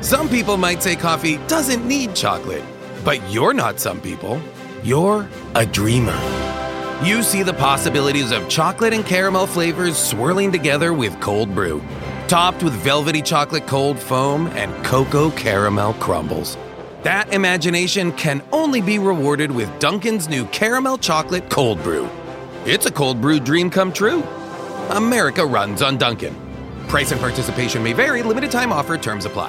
Some people might say coffee doesn't need chocolate, but you're not some people. You're a dreamer. You see the possibilities of chocolate and caramel flavors swirling together with cold brew, topped with velvety chocolate cold foam and cocoa caramel crumbles. That imagination can only be rewarded with Dunkin's new caramel chocolate cold brew. It's a cold brew dream come true. America runs on Dunkin'. Price and participation may vary. Limited time offer. Terms apply.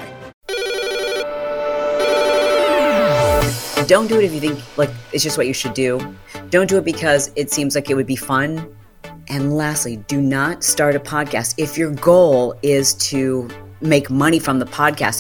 Don't do it if you think like it's just what you should do. Don't do it because it seems like it would be fun. And lastly, do not start a podcast if your goal is to make money from the podcast.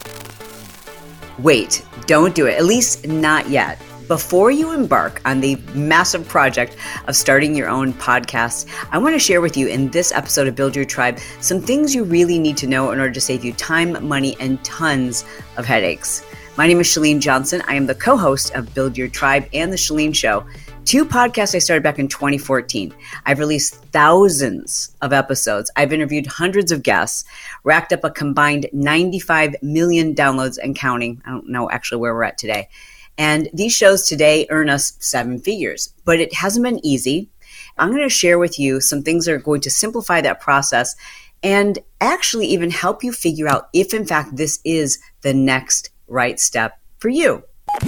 Wait, don't do it, at least not yet. Before you embark on the massive project of starting your own podcast, I want to share with you in this episode of Build Your Tribe some things you really need to know in order to save you time, money, and tons of headaches. My name is Chalene Johnson. I am the co-host of Build Your Tribe and The Chalene Show, two podcasts I started back in 2014. I've released thousands of episodes. I've interviewed hundreds of guests, racked up a combined 95 million downloads and counting. I don't know actually where we're at today. And these shows today earn us seven figures, but it hasn't been easy. I'm going to share with you some things that are going to simplify that process and actually even help you figure out if in fact this is the next right step for you.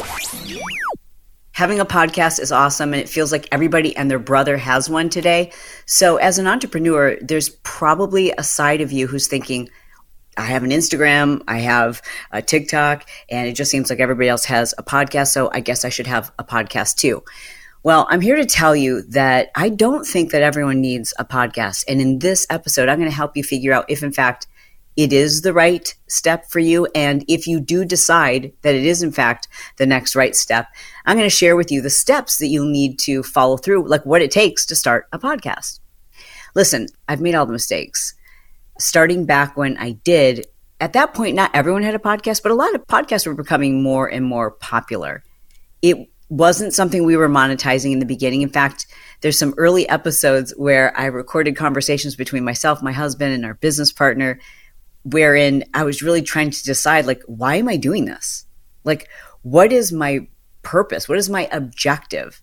Having a podcast is awesome, and it feels like everybody and their brother has one today. So as an entrepreneur, there's probably a side of you who's thinking, I have an Instagram, I have a TikTok, and it just seems like everybody else has a podcast, so I guess I should have a podcast too. Well, I'm here to tell you that I don't think that everyone needs a podcast. And in this episode, I'm going to help you figure out if in fact it is the right step for you. And if you do decide that it is in fact the next right step, I'm going to share with you the steps that you'll need to follow through, like what it takes to start a podcast. Listen, I've made all the mistakes. Starting back when I did, at that point, not everyone had a podcast, but a lot of podcasts were becoming more and more popular. It wasn't something we were monetizing in the beginning. In fact, there's some early episodes where I recorded conversations between myself, my husband, and our business partner, wherein I was really trying to decide, like, why am I doing this? Like, what is my purpose? What is my objective?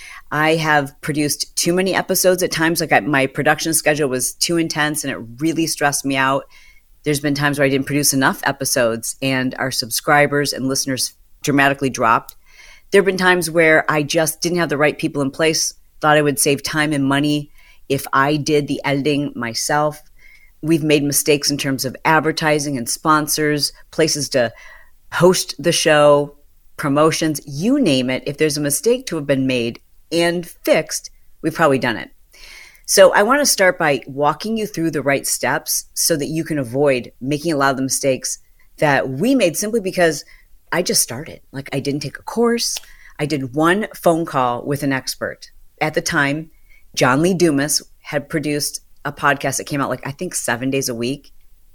I have produced too many episodes at times. Like my production schedule was too intense and it really stressed me out. There's been times where I didn't produce enough episodes and our subscribers and listeners dramatically dropped. There have been times where I just didn't have the right people in place, thought I would save time and money if I did the editing myself. We've made mistakes in terms of advertising and sponsors, places to host the show, promotions, you name it. If there's a mistake to have been made and fixed, we've probably done it. So I want to start by walking you through the right steps so that you can avoid making a lot of the mistakes that we made simply because I just started. Like I didn't take a course. I did one phone call with an expert. At the time, John Lee Dumas had produced a podcast that came out like I think 7 days a week.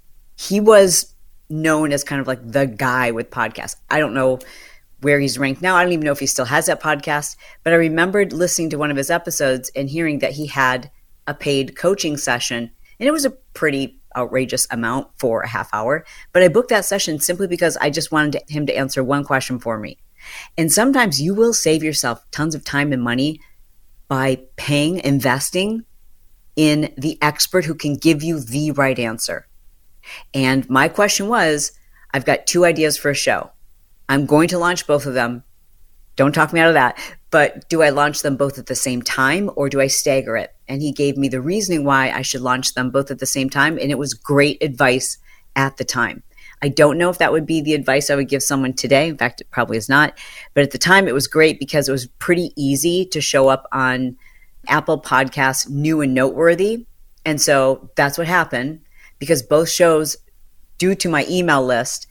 He was known as kind of like the guy with podcasts. I don't know where he's ranked now. I don't even know if he still has that podcast, but I remembered listening to one of his episodes and hearing that he had a paid coaching session, and it was a pretty outrageous amount for a half hour. But I booked that session simply because I just wanted him to answer one question for me. And sometimes you will save yourself tons of time and money by investing in the expert who can give you the right answer. And my question was, I've got two ideas for a show. I'm going to launch both of them. Don't talk me out of that. But do I launch them both at the same time or do I stagger it? And he gave me the reasoning why I should launch them both at the same time. And it was great advice at the time. I don't know if that would be the advice I would give someone today. In fact, it probably is not. But at the time, it was great because it was pretty easy to show up on Apple Podcasts new and noteworthy. And so that's what happened because both shows, due to my email list,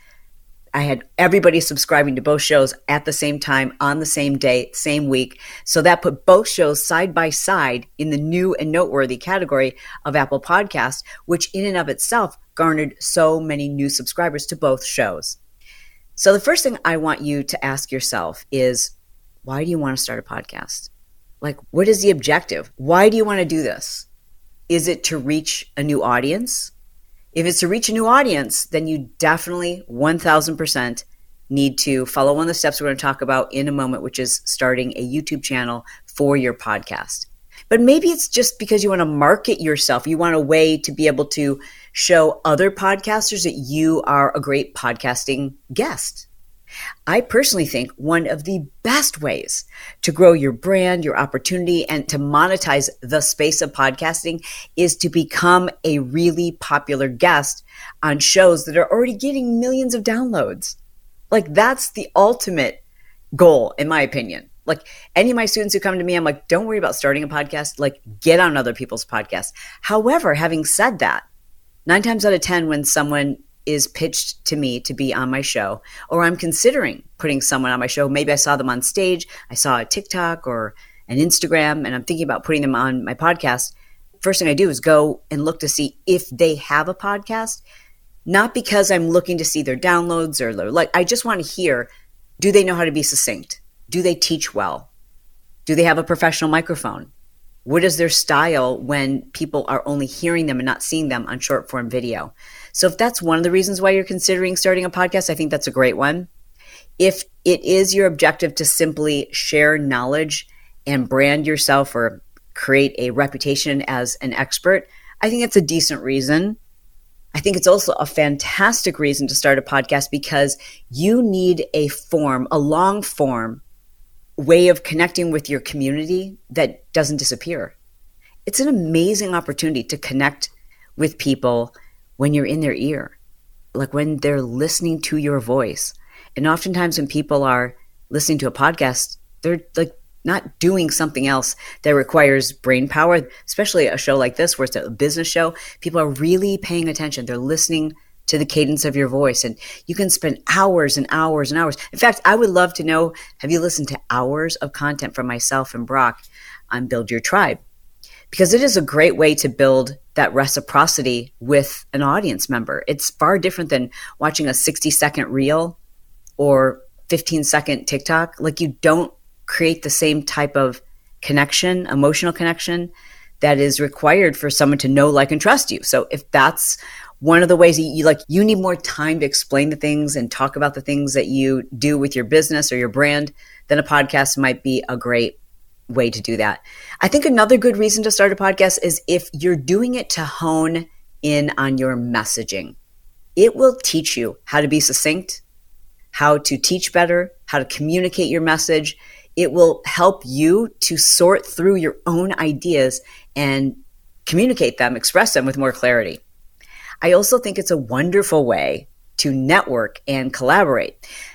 I had everybody subscribing to both shows at the same time, on the same day, same week. So that put both shows side by side in the new and noteworthy category of Apple Podcasts, which in and of itself garnered so many new subscribers to both shows. So the first thing I want you to ask yourself is, why do you want to start a podcast? Like, what is the objective? Why do you want to do this? Is it to reach a new audience? If it's to reach a new audience, then you definitely 1000% need to follow one of the steps we're going to talk about in a moment, which is starting a YouTube channel for your podcast. But maybe it's just because you want to market yourself. You want a way to be able to show other podcasters that you are a great podcasting guest. I personally think one of the best ways to grow your brand, your opportunity, and to monetize the space of podcasting is to become a really popular guest on shows that are already getting millions of downloads. Like, that's the ultimate goal, in my opinion. Like, any of my students who come to me, I'm like, don't worry about starting a podcast. Like, get on other people's podcasts. However, having said that, 9 times out of 10, when someone is pitched to me to be on my show, or I'm considering putting someone on my show, maybe I saw them on stage, I saw a TikTok or an Instagram, and I'm thinking about putting them on my podcast. First thing I do is go and look to see if they have a podcast, not because I'm looking to see their downloads or like, I just want to hear, do they know how to be succinct? Do they teach well? Do they have a professional microphone? What is their style when people are only hearing them and not seeing them on short form video? So if that's one of the reasons why you're considering starting a podcast, I think that's a great one. If it is your objective to simply share knowledge and brand yourself or create a reputation as an expert, I think it's a decent reason. I think it's also a fantastic reason to start a podcast because you need a long form way of connecting with your community that doesn't disappear. It's an amazing opportunity to connect with people when you're in their ear, like when they're listening to your voice. And oftentimes when people are listening to a podcast, they're like not doing something else that requires brain power, especially a show like this where it's a business show. People are really paying attention. They're listening to the cadence of your voice, and you can spend hours and hours and hours. In fact, I would love to know, have you listened to hours of content from myself and Brock on Build Your Tribe? Because it is a great way to build that reciprocity with an audience member. It's far different than watching a 60-second reel or 15-second TikTok. Like, you don't create the same type of connection, emotional connection that is required for someone to know, like, and trust you. So if that's one of the ways that you need more time to explain the things and talk about the things that you do with your business or your brand, then a podcast might be a great way to do that. I think another good reason to start a podcast is if you're doing it to hone in on your messaging. It will teach you how to be succinct, how to teach better, how to communicate your message. It will help you to sort through your own ideas and communicate them, express them with more clarity. I also think it's a wonderful way to network and collaborate.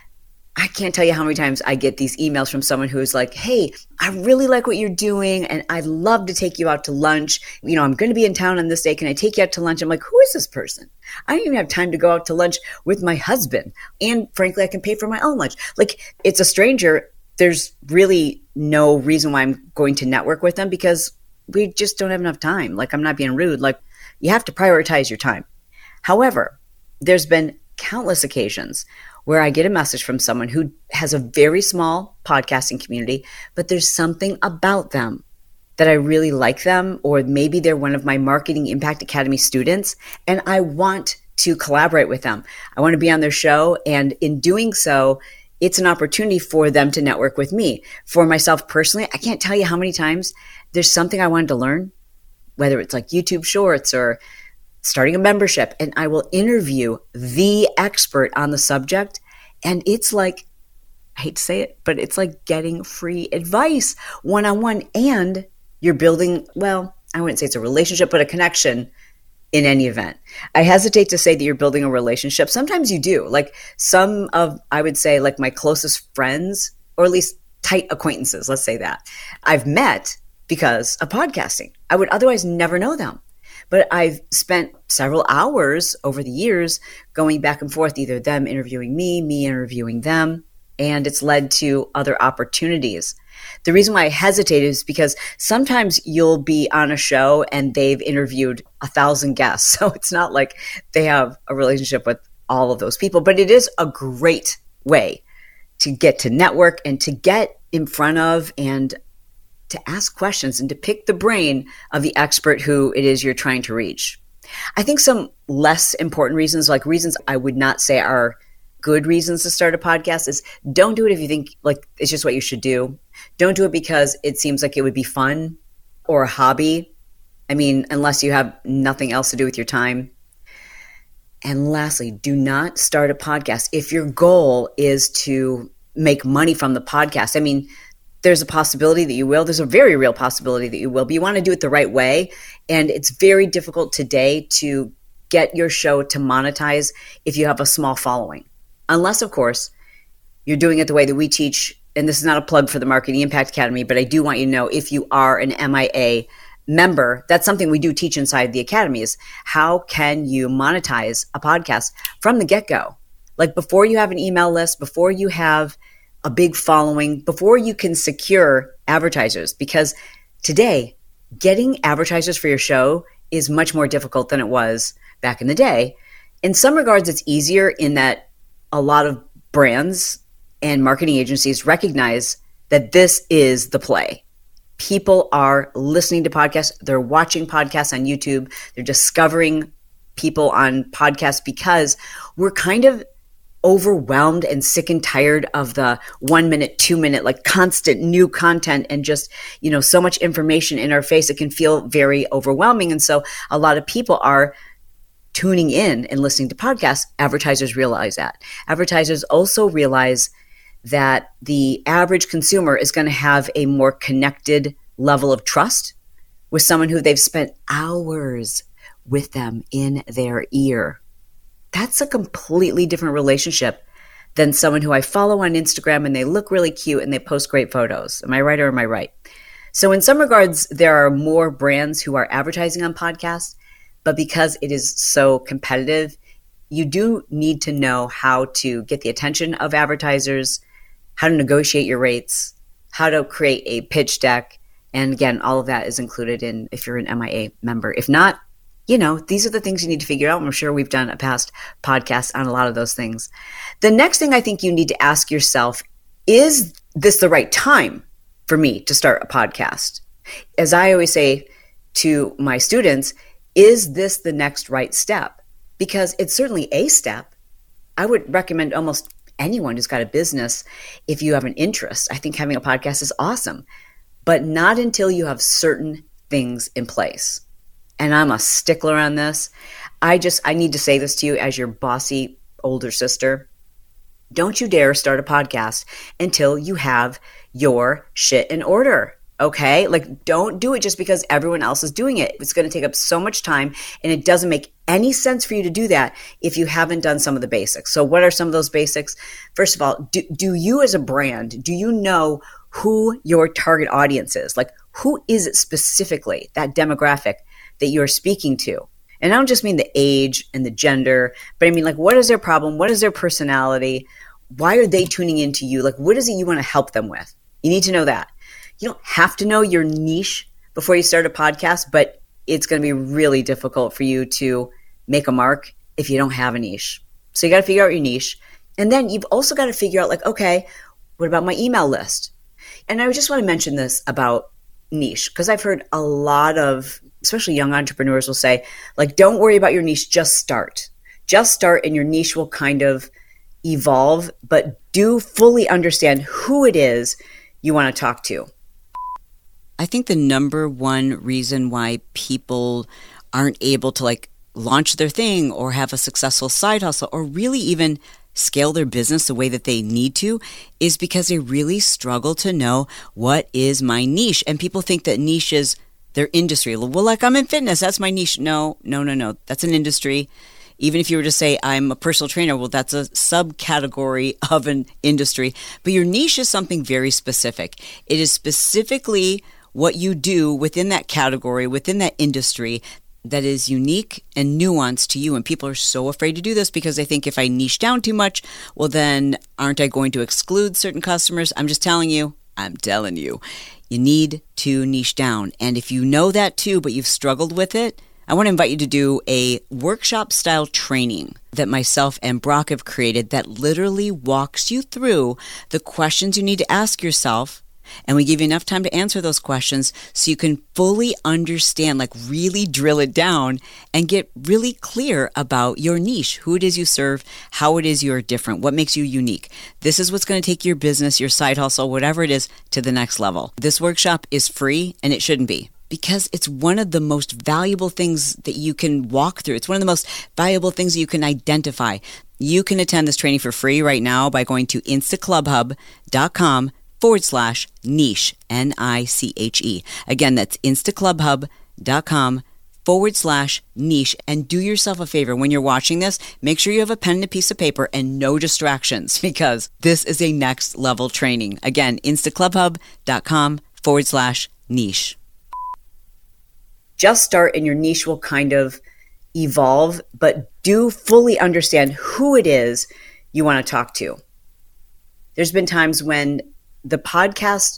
I can't tell you how many times I get these emails from someone who is like, hey, I really like what you're doing and I'd love to take you out to lunch. You know, I'm going to be in town on this day. Can I take you out to lunch? I'm like, who is this person? I don't even have time to go out to lunch with my husband. And frankly, I can pay for my own lunch. Like, it's a stranger. There's really no reason why I'm going to network with them because we just don't have enough time. Like, I'm not being rude. Like, you have to prioritize your time. However, there's been countless occasions where I get a message from someone who has a very small podcasting community, but there's something about them that I really like them, or maybe they're one of my Marketing Impact Academy students, and I want to collaborate with them. I want to be on their show, and in doing so, it's an opportunity for them to network with me. For myself personally, I can't tell you how many times there's something I wanted to learn, whether it's like YouTube Shorts or starting a membership, and I will interview the expert on the subject. And it's like, I hate to say it, but it's like getting free advice one-on-one, and you're building, well, I wouldn't say it's a relationship, but a connection in any event. I hesitate to say that you're building a relationship. Sometimes you do. Like, some of, I would say, like my closest friends, or at least tight acquaintances, let's say that, I've met because of podcasting. I would otherwise never know them. But I've spent several hours over the years going back and forth, either them interviewing me interviewing them, and it's led to other opportunities. The reason why I hesitate is because sometimes you'll be on a show and they've interviewed 1,000 guests. So it's not like they have a relationship with all of those people, but it is a great way to get to network and to get in front of and to ask questions and to pick the brain of the expert who it is you're trying to reach. I think some less important reasons, like reasons I would not say are good reasons to start a podcast, is don't do it if you think like it's just what you should do. Don't do it because it seems like it would be fun or a hobby. I mean, unless you have nothing else to do with your time. And lastly, do not start a podcast if your goal is to make money from the podcast. I mean, there's a possibility that you will. There's a very real possibility that you will, but you want to do it the right way. And it's very difficult today to get your show to monetize if you have a small following. Unless, of course, you're doing it the way that we teach. And this is not a plug for the Marketing Impact Academy, but I do want you to know, if you are an MIA member, that's something we do teach inside the academy, is how can you monetize a podcast from the get-go? Like before you have an email list, before you have a big following, before you can secure advertisers. Because today, getting advertisers for your show is much more difficult than it was back in the day. In some regards, it's easier in that a lot of brands and marketing agencies recognize that this is the play. People are listening to podcasts. They're watching podcasts on YouTube. They're discovering people on podcasts because we're kind of overwhelmed and sick and tired of the 1 minute, 2 minute, like constant new content and just, so much information in our face. It can feel very overwhelming. And so a lot of people are tuning in and listening to podcasts. Advertisers realize that. Advertisers also realize that the average consumer is going to have a more connected level of trust with someone who they've spent hours with them in their ear. That's a completely different relationship than someone who I follow on Instagram and they look really cute and they post great photos. Am I right or am I right? So in some regards, there are more brands who are advertising on podcasts, but because it is so competitive, you do need to know how to get the attention of advertisers, how to negotiate your rates, how to create a pitch deck. And again, all of that is included in if you're an MIA member. If not, these are the things you need to figure out. I'm sure we've done a past podcast on a lot of those things. The next thing I think you need to ask yourself, is this the right time for me to start a podcast? As I always say to my students, is this the next right step? Because it's certainly a step. I would recommend almost anyone who's got a business, if you have an interest, I think having a podcast is awesome, but not until you have certain things in place. And I'm a stickler on this. I need to say this to you as your bossy older sister. Don't you dare start a podcast until you have your shit in order. Okay? Like, don't do it just because everyone else is doing it. It's going to take up so much time, and it doesn't make any sense for you to do that if you haven't done some of the basics. So what are some of those basics? First of all, do you as a brand, do you know who your target audience is? Like, who is it specifically, that demographic that you're speaking to? And I don't just mean the age and the gender, but I mean, like, what is their problem? What is their personality? Why are they tuning into you? Like, what is it you want to help them with? You need to know that. You don't have to know your niche before you start a podcast, but it's going to be really difficult for you to make a mark if you don't have a niche. So you got to figure out your niche. And then you've also got to figure out, like, okay, what about my email list? And I just want to mention this about niche, because I've heard a lot of, especially young entrepreneurs will say, like, don't worry about your niche, just start. Just start and your niche will kind of evolve, but do fully understand who it is you want to talk to. I think the number one reason why people aren't able to launch their thing or have a successful side hustle or really even scale their business the way that they need to is because they really struggle to know what is my niche. And people think that niche is their industry. Well, I'm in fitness, that's my niche. No. That's an industry. Even if you were to say I'm a personal trainer, well, that's a subcategory of an industry. But your niche is something very specific. It is specifically what you do within that category, within that industry, that is unique and nuanced to you. And people are so afraid to do this because they think if I niche down too much, well, then aren't I going to exclude certain customers? I'm telling you, you need to niche down. And if you know that too, but you've struggled with it, I want to invite you to do a workshop style training that myself and Brock have created that literally walks you through the questions you need to ask yourself And we give you enough time to answer those questions so you can fully understand, like really drill it down and get really clear about your niche, who it is you serve, how it is you're different, what makes you unique. This is what's going to take your business, your side hustle, whatever it is, to the next level. This workshop is free, and it shouldn't be, because it's one of the most valuable things that you can walk through. It's one of the most valuable things that you can identify. You can attend this training for free right now by going to instaclubhub.com/niche, Niche. Again, that's instaclubhub.com/niche. And do yourself a favor when you're watching this, make sure you have a pen and a piece of paper and no distractions, because this is a next level training. Again, instaclubhub.com/niche. Just start and your niche will kind of evolve, but do fully understand who it is you want to talk to. There's been times when the podcast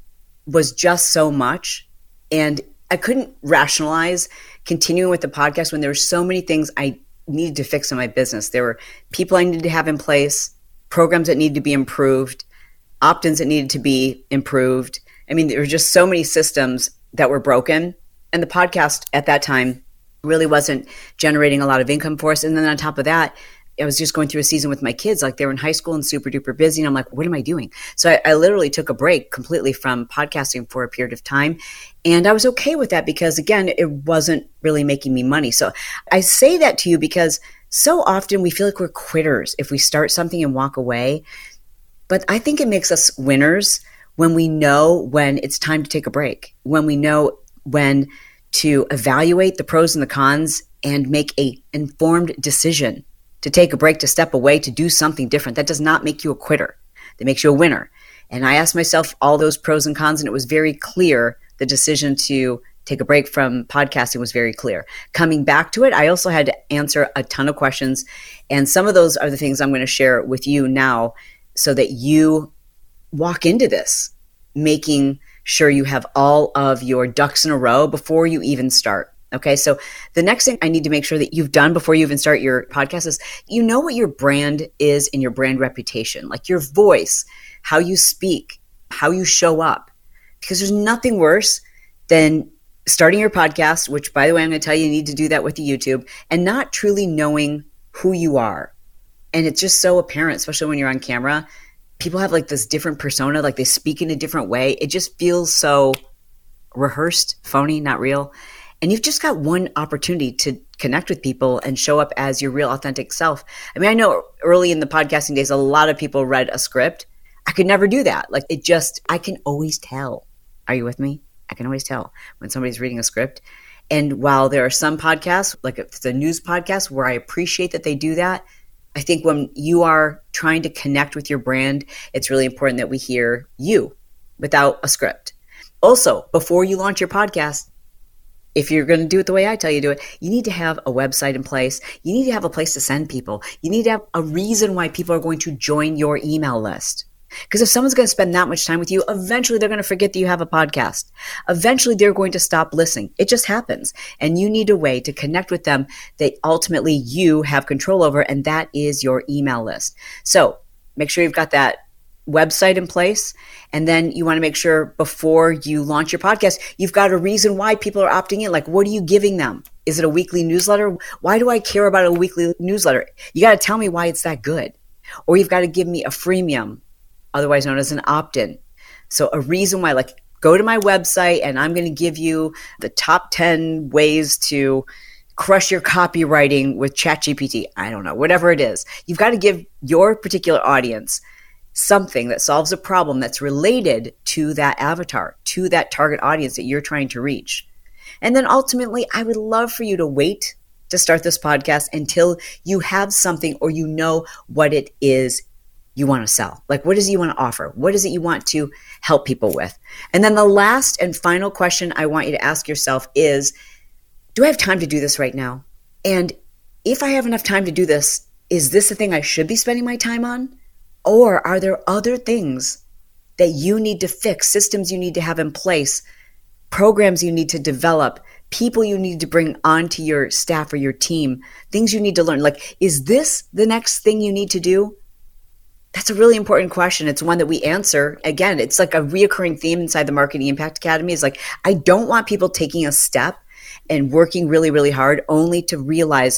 was just so much and I couldn't rationalize continuing with the podcast when there were so many things I needed to fix in my business. There were people I needed to have in place, programs that needed to be improved, opt-ins that needed to be improved. I mean, there were just so many systems that were broken. And the podcast at that time really wasn't generating a lot of income for us. And then on top of that, I was just going through a season with my kids. Like, they were in high school and super duper busy. And I'm like, what am I doing? So I literally took a break completely from podcasting for a period of time. And I was okay with that because, again, it wasn't really making me money. So I say that to you because so often we feel like we're quitters if we start something and walk away. But I think it makes us winners when we know when it's time to take a break, when we know when to evaluate the pros and the cons and make an informed decision to take a break, to step away, to do something different. That does not make you a quitter. That makes you a winner. And I asked myself all those pros and cons, and it was very clear. The decision to take a break from podcasting was very clear. Coming back to it, I also had to answer a ton of questions. And some of those are the things I'm going to share with you now so that you walk into this making sure you have all of your ducks in a row before you even start. Okay, so the next thing I need to make sure that you've done before you even start your podcast is you know what your brand is and your brand reputation, like your voice, how you speak, how you show up. Because there's nothing worse than starting your podcast, which, by the way, I'm going to tell you, you need to do that with the YouTube, and not truly knowing who you are. And it's just so apparent, especially when you're on camera. People have like this different persona, like they speak in a different way. It just feels so rehearsed, phony, not real. And you've just got one opportunity to connect with people and show up as your real authentic self. I mean, I know early in the podcasting days, a lot of people read a script. I could never do that. Like I can always tell. Are you with me? I can always tell when somebody's reading a script. And while there are some podcasts, like if it's a news podcast, where I appreciate that they do that, I think when you are trying to connect with your brand, it's really important that we hear you without a script. Also, before you launch your podcast, if you're going to do it the way I tell you to do it, you need to have a website in place. You need to have a place to send people. You need to have a reason why people are going to join your email list. Because if someone's going to spend that much time with you, eventually they're going to forget that you have a podcast. Eventually they're going to stop listening. It just happens. And you need a way to connect with them that ultimately you have control over, and that is your email list. So make sure you've got that website in place. And then you want to make sure before you launch your podcast, you've got a reason why people are opting in. Like, what are you giving them? Is it a weekly newsletter? Why do I care about a weekly newsletter? You got to tell me why it's that good. Or you've got to give me a freemium, otherwise known as an opt-in. So a reason why, like, go to my website and I'm going to give you the top 10 ways to crush your copywriting with ChatGPT. I don't know, whatever it is. You've got to give your particular audience something that solves a problem that's related to that avatar, to that target audience that you're trying to reach. And then ultimately, I would love for you to wait to start this podcast until you have something or you know what it is you want to sell. Like, what is it you want to offer? What is it you want to help people with? And then the last and final question I want you to ask yourself is, do I have time to do this right now? And if I have enough time to do this, is this the thing I should be spending my time on? Or are there other things that you need to fix, systems you need to have in place, programs you need to develop, people you need to bring onto your staff or your team, things you need to learn? Like, is this the next thing you need to do? That's a really important question. It's one that we answer. Again, it's like a reoccurring theme inside the Marketing Impact Academy is like, I don't want people taking a step and working really, really hard only to realize,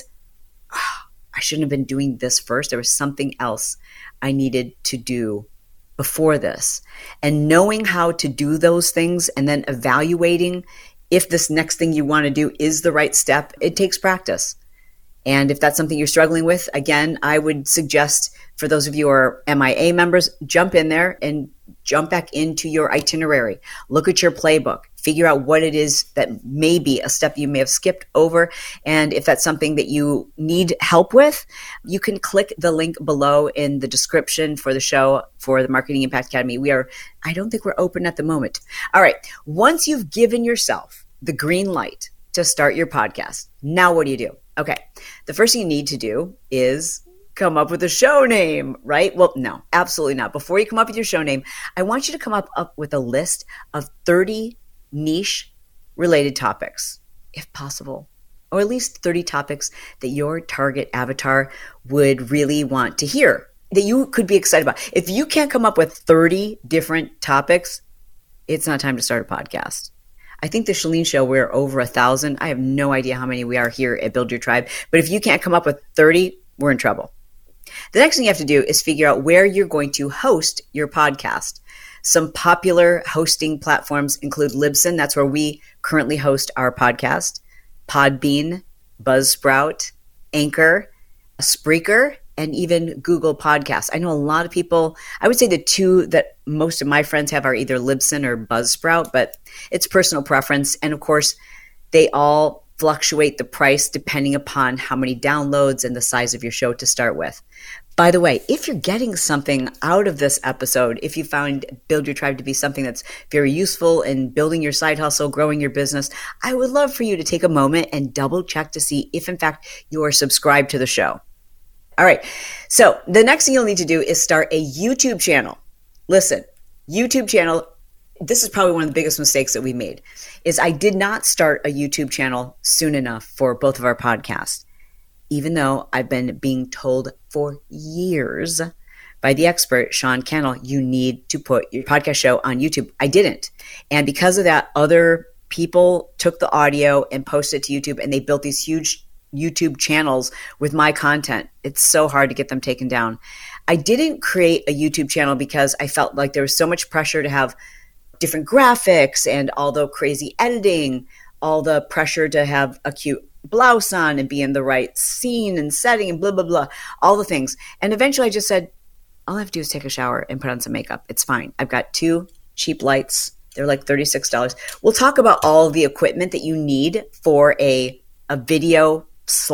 I shouldn't have been doing this first. There was something else I needed to do before this. And knowing how to do those things and then evaluating if this next thing you want to do is the right step, it takes practice. And if that's something you're struggling with, again, I would suggest for those of you who are MIA members, jump in there and jump back into your itinerary. Look at your playbook. Figure out what it is that may be a step you may have skipped over. And if that's something that you need help with, you can click the link below in the description for the show for the Marketing Impact Academy. I don't think we're open at the moment. All right. Once you've given yourself the green light to start your podcast, now what do? Okay. The first thing you need to do is come up with a show name, right? Well, no, absolutely not. Before you come up with your show name, I want you to come up with a list of 30 niche related topics, if possible, or at least 30 topics that your target avatar would really want to hear, that you could be excited about. If you can't come up with 30 different topics, it's not time to start a podcast. I think the Chalene Show, we're over 1,000. I have no idea how many we are here at Build Your Tribe. But if you can't come up with 30, we're in trouble. The next thing you have to do is figure out where you're going to host your podcast. Some popular hosting platforms include Libsyn. That's where we currently host our podcast. Podbean, Buzzsprout, Anchor, Spreaker, and even Google Podcasts. I know a lot of people, I would say the two that most of my friends have are either Libsyn or Buzzsprout, but it's personal preference. And of course, they all fluctuate the price depending upon how many downloads and the size of your show to start with. By the way, if you're getting something out of this episode, if you found Build Your Tribe to be something that's very useful in building your side hustle, growing your business, I would love for you to take a moment and double check to see if in fact you are subscribed to the show. All right. So the next thing you'll need to do is start a YouTube channel. Listen, YouTube channel, this is probably one of the biggest mistakes that we made, is I did not start a YouTube channel soon enough for both of our podcasts, even though I've been being told for years by the expert, Sean Cannell, you need to put your podcast show on YouTube. I didn't. And because of that, other people took the audio and posted it to YouTube, and they built these huge YouTube channels with my content. It's so hard to get them taken down. I didn't create a YouTube channel because I felt like there was so much pressure to have different graphics and all the crazy editing, all the pressure to have a cute blouse on and be in the right scene and setting and blah, blah, blah, all the things. And eventually I just said, all I have to do is take a shower and put on some makeup. It's fine. I've got 2 cheap lights. They're like $36. We'll talk about all the equipment that you need for a video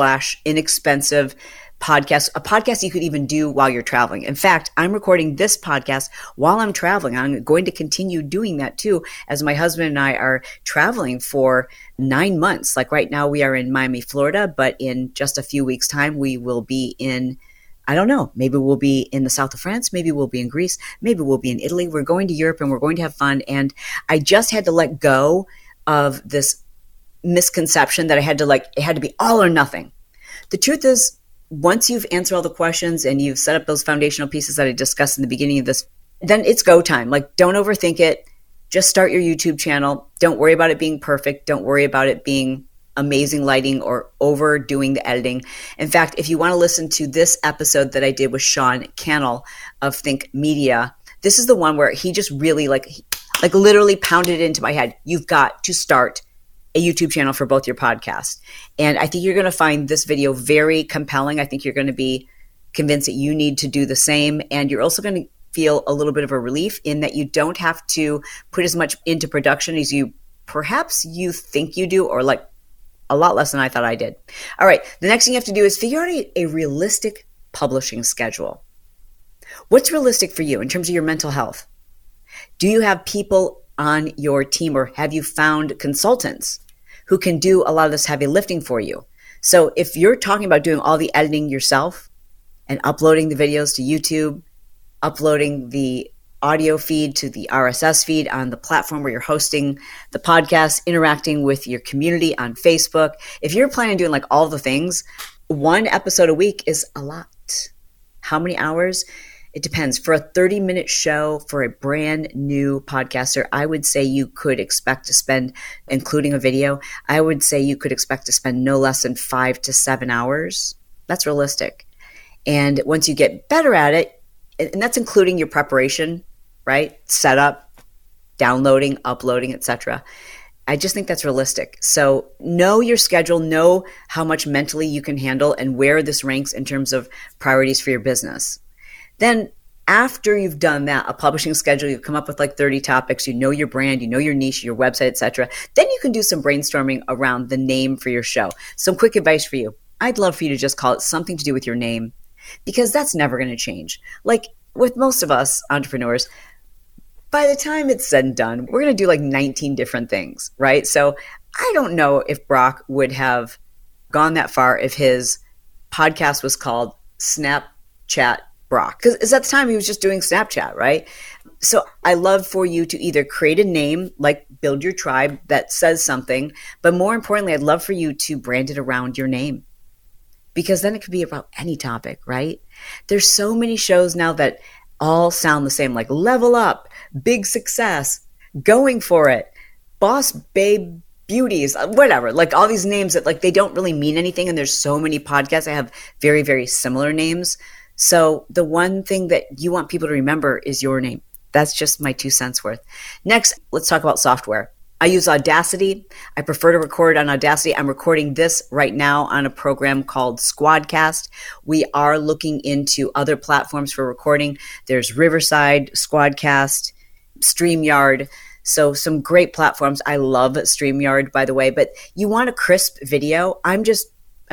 / inexpensive podcast, a podcast you could even do while you're traveling. In fact, I'm recording this podcast while I'm traveling. I'm going to continue doing that too, as my husband and I are traveling for 9 months. Like right now we are in Miami, Florida, but in just a few weeks' time, we will be in, I don't know, maybe we'll be in the south of France, maybe we'll be in Greece, maybe we'll be in Italy. We're going to Europe and we're going to have fun. And I just had to let go of this misconception that it had to be all or nothing. The truth is, once you've answered all the questions and you've set up those foundational pieces that I discussed in the beginning of this, then it's go time. Like, don't overthink it. Just start your YouTube channel. Don't worry about it being perfect. Don't worry about it being amazing lighting or overdoing the editing. In fact, if you want to listen to this episode that I did with Sean Cannell of Think Media, this is the one where he just really like literally pounded it into my head. You've got to start a YouTube channel for both your podcasts. And I think you're going to find this video very compelling. I think you're going to be convinced that you need to do the same. And you're also going to feel a little bit of a relief in that you don't have to put as much into production as you think you do, or like a lot less than I thought I did. All right. The next thing you have to do is figure out a realistic publishing schedule. What's realistic for you in terms of your mental health? Do you have people on your team, or have you found consultants who can do a lot of this heavy lifting for you? So if you're talking about doing all the editing yourself and uploading the videos to YouTube, uploading the audio feed to the RSS feed on the platform where you're hosting the podcast, interacting with your community on Facebook, if you're planning on doing like all the things, 1 episode a week is a lot. How many hours? It depends. For a 30-minute show for a brand new podcaster, I would say you could expect to spend, including a video, I would say you could expect to spend no less than 5 to 7 hours. That's realistic. And once you get better at it, and that's including your preparation, right? Setup, downloading, uploading, etc. I just think that's realistic. So know your schedule, know how much mentally you can handle and where this ranks in terms of priorities for your business. Then after you've done that, a publishing schedule, you've come up with like 30 topics, you know your brand, you know your niche, your website, etc. Then you can do some brainstorming around the name for your show. Some quick advice for you. I'd love for you to just call it something to do with your name, because that's never going to change. Like with most of us entrepreneurs, by the time it's said and done, we're going to do like 19 different things, right? So I don't know if Brock would have gone that far if his podcast was called Snapchat Brock, because at the time he was just doing Snapchat, right? So I love for you to either create a name like Build Your Tribe that says something, but more importantly, I'd love for you to brand it around your name, because then it could be about any topic, right? There's so many shows now that all sound the same, like Level Up, Big Success, Going For It, Boss Babe Beauties, whatever, like all these names that like they don't really mean anything. And there's so many podcasts that have very, very similar names. So the one thing that you want people to remember is your name. That's just my 2 cents worth. Next, let's talk about software. I use Audacity. I prefer to record on Audacity. I'm recording this right now on a program called Squadcast. We are looking into other platforms for recording. There's Riverside, Squadcast, StreamYard. So some great platforms. I love StreamYard, by the way, but you want a crisp video. I'm just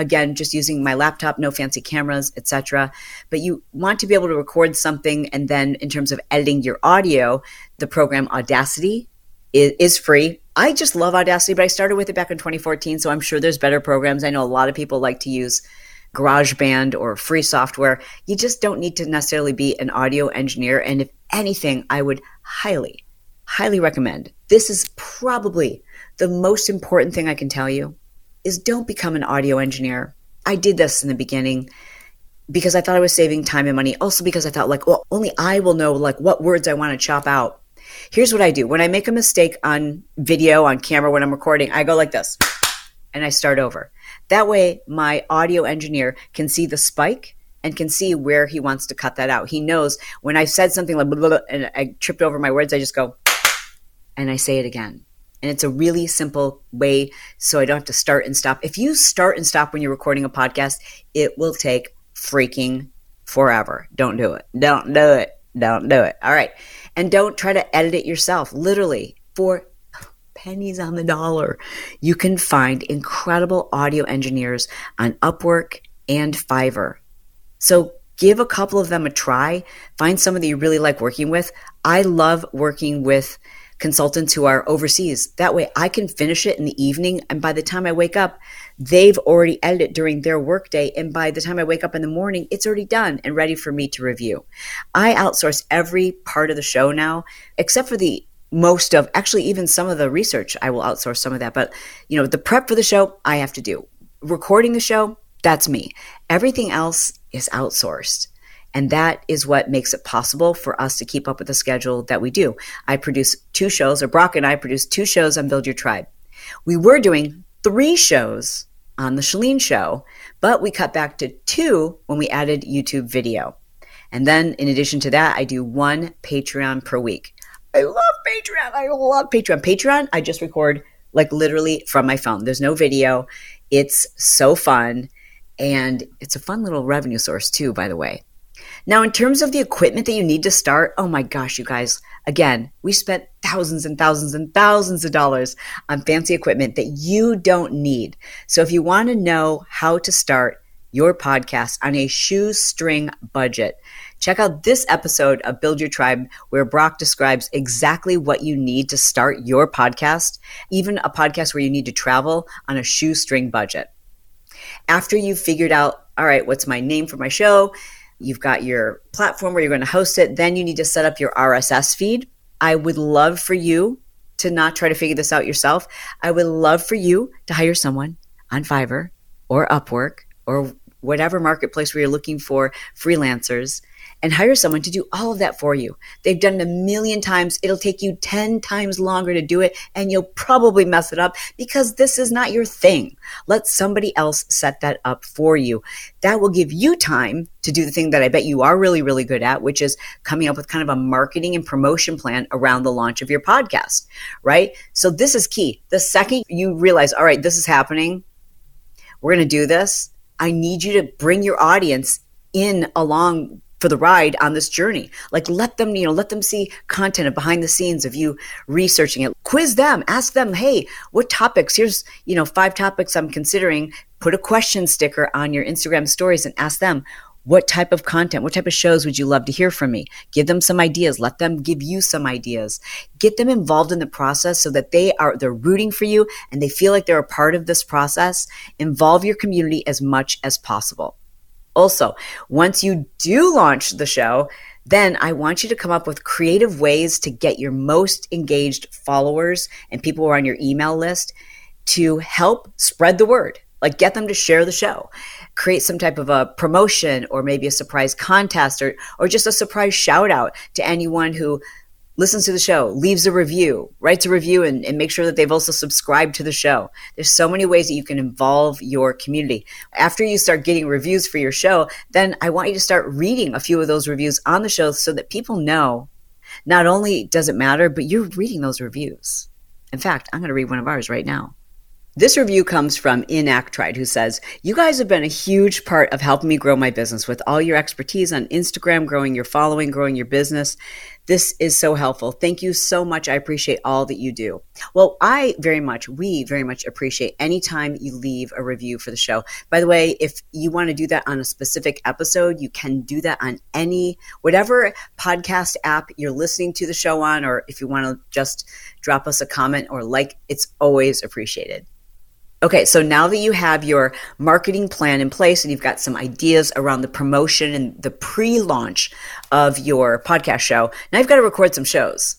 using my laptop, no fancy cameras, etc. But you want to be able to record something, and then in terms of editing your audio, the program Audacity is free. I just love Audacity, but I started with it back in 2014, so I'm sure there's better programs. I know a lot of people like to use GarageBand or free software. You just don't need to necessarily be an audio engineer. And if anything, I would highly, highly recommend. This is probably the most important thing I can tell you is don't become an audio engineer. I did this in the beginning because I thought I was saving time and money. Also because I thought like, well, only I will know like what words I want to chop out. Here's what I do. When I make a mistake on video, on camera, when I'm recording, I go like this and I start over. That way, my audio engineer can see the spike and can see where he wants to cut that out. He knows when I said something like blah, blah, blah, and I tripped over my words, I just go and I say it again. And it's a really simple way so I don't have to start and stop. If you start and stop when you're recording a podcast, it will take freaking forever. Don't do it. Don't do it. Don't do it. All right. And don't try to edit it yourself. Literally, for pennies on the dollar, you can find incredible audio engineers on Upwork and Fiverr. So give a couple of them a try. Find someone that you really like working with. I love working with consultants who are overseas. That way I can finish it in the evening, and by the time I wake up, they've already edited during their workday, and by the time I wake up in the morning, it's already done and ready for me to review. I outsource every part of the show now, except for the most of, actually even some of the research, I will outsource some of that. But the prep for the show, I have to do. Recording the show, that's me. Everything else is outsourced. And that is what makes it possible for us to keep up with the schedule that we do. I produce 2 shows, or Brock and I produce 2 shows on Build Your Tribe. We were doing 3 shows on the Chalene Show, but we cut back to 2 when we added YouTube video. And then in addition to that, I do 1 Patreon per week. I love Patreon. I love Patreon. Patreon, I just record like literally from my phone. There's no video. It's so fun. And it's a fun little revenue source too, by the way. Now, in terms of the equipment that you need to start, oh my gosh, you guys, again, we spent thousands and thousands and thousands of dollars on fancy equipment that you don't need. So if you want to know how to start your podcast on a shoestring budget, check out this episode of Build Your Tribe, where Brock describes exactly what you need to start your podcast, even a podcast where you need to travel on a shoestring budget. After you've figured out, all right, what's my name for my show? You've got your platform where you're going to host it. Then you need to set up your RSS feed. I would love for you to not try to figure this out yourself. I would love for you to hire someone on Fiverr or Upwork or whatever marketplace where you're looking for freelancers and hire someone to do all of that for you. They've done it a million times. It'll take you 10 times longer to do it, and you'll probably mess it up because this is not your thing. Let somebody else set that up for you. That will give you time to do the thing that I bet you are really, really good at, which is coming up with kind of a marketing and promotion plan around the launch of your podcast, right? So this is key. The second you realize, all right, this is happening, we're going to do this, I need you to bring your audience in along for the ride on this journey. Like let them see content of behind the scenes of you researching it. Quiz them, ask them, hey, what topics? Here's, 5 topics I'm considering. Put a question sticker on your Instagram stories and ask them, what type of content, what type of shows would you love to hear from me? Give them some ideas. Let them give you some ideas. Get them involved in the process so that they're rooting for you and they feel like they're a part of this process. Involve your community as much as possible. Also, once you do launch the show, then I want you to come up with creative ways to get your most engaged followers and people who are on your email list to help spread the word. Like get them to share the show, create some type of a promotion or maybe a surprise contest or just a surprise shout out to anyone who listens to the show, leaves a review, writes a review and make sure that they've also subscribed to the show. There's so many ways that you can involve your community. After you start getting reviews for your show, then I want you to start reading a few of those reviews on the show so that people know not only does it matter, but you're reading those reviews. In fact, I'm going to read one of ours right now. This review comes from Inactride, who says, you guys have been a huge part of helping me grow my business with all your expertise on Instagram, growing your following, growing your business. This is so helpful. Thank you so much. I appreciate all that you do. Well, we very much appreciate any time you leave a review for the show. By the way, if you want to do that on a specific episode, you can do that on whatever podcast app you're listening to the show on, or if you want to just drop us a comment or it's always appreciated. Okay, so now that you have your marketing plan in place and you've got some ideas around the promotion and the pre-launch of your podcast show, now you've got to record some shows.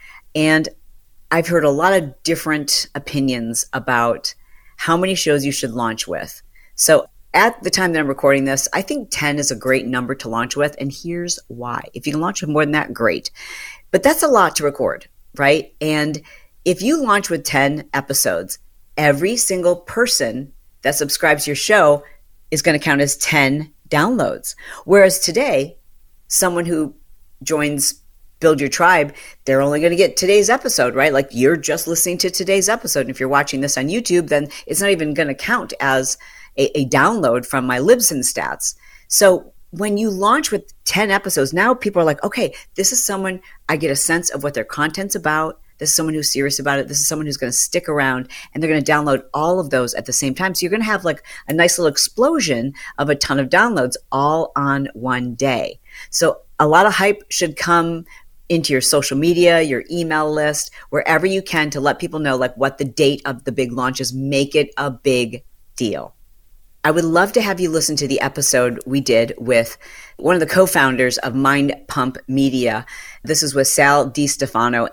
And I've heard a lot of different opinions about how many shows you should launch with. So at the time that I'm recording this, I think 10 is a great number to launch with. And here's why. If you can launch with more than that, great. But that's a lot to record, right? And if you launch with 10 episodes, every single person that subscribes to your show is going to count as 10 downloads. Whereas today, someone who joins Build Your Tribe, they're only going to get today's episode, right? Like you're just listening to today's episode. And if you're watching this on YouTube, then it's not even going to count as a download from my Libsyn stats. So when you launch with 10 episodes, now people are like, okay, this is someone, I get a sense of what their content's about. This is someone who's serious about it. This is someone who's going to stick around, and they're going to download all of those at the same time. So you're going to have like a nice little explosion of a ton of downloads all on one day. So a lot of hype should come into your social media, your email list, wherever you can to let people know like what the date of the big launch is. Make it a big deal. I would love to have you listen to the episode we did with one of the co-founders of Mind Pump Media. This is with Sal DiStefano,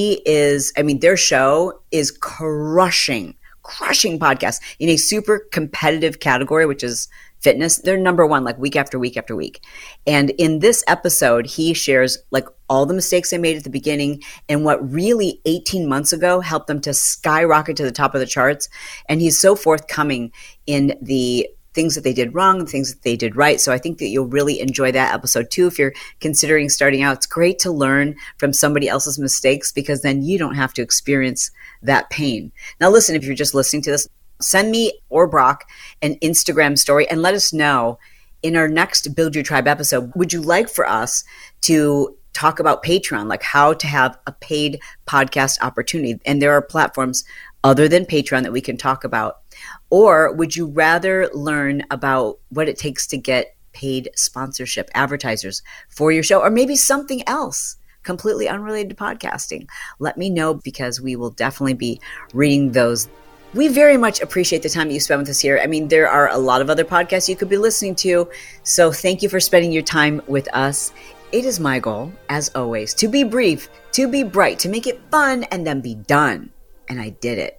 and their show is crushing podcasts in a super competitive category, which is fitness. They're number one, like week after week after week. And in this episode, he shares like all the mistakes they made at the beginning and what really 18 months ago helped them to skyrocket to the top of the charts. And he's so forthcoming in the things that they did wrong, the things that they did right. So I think that you'll really enjoy that episode too. If you're considering starting out, it's great to learn from somebody else's mistakes because then you don't have to experience that pain. Now listen, if you're just listening to this, send me or Brock an Instagram story and let us know in our next Build Your Tribe episode, would you like for us to talk about Patreon, like how to have a paid podcast opportunity? And there are platforms other than Patreon that we can talk about. Or would you rather learn about what it takes to get paid sponsorship, advertisers for your show, or maybe something else completely unrelated to podcasting? Let me know because we will definitely be reading those. We very much appreciate the time that you spend with us here. I mean, there are a lot of other podcasts you could be listening to. So thank you for spending your time with us. It is my goal, as always, to be brief, to be bright, to make it fun, and then be done. And I did it.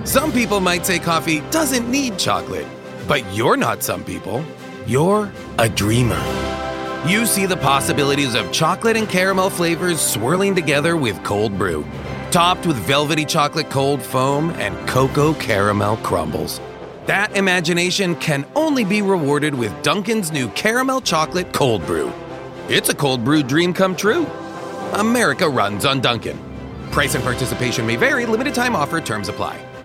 Some people might say coffee doesn't need chocolate, but you're not some people. You're a dreamer. You see the possibilities of chocolate and caramel flavors swirling together with cold brew, topped with velvety chocolate cold foam and cocoa caramel crumbles. That imagination can only be rewarded with Dunkin's new caramel chocolate cold brew. It's a cold brew dream come true. America runs on Dunkin'. Price and participation may vary. Limited time offer. Terms apply.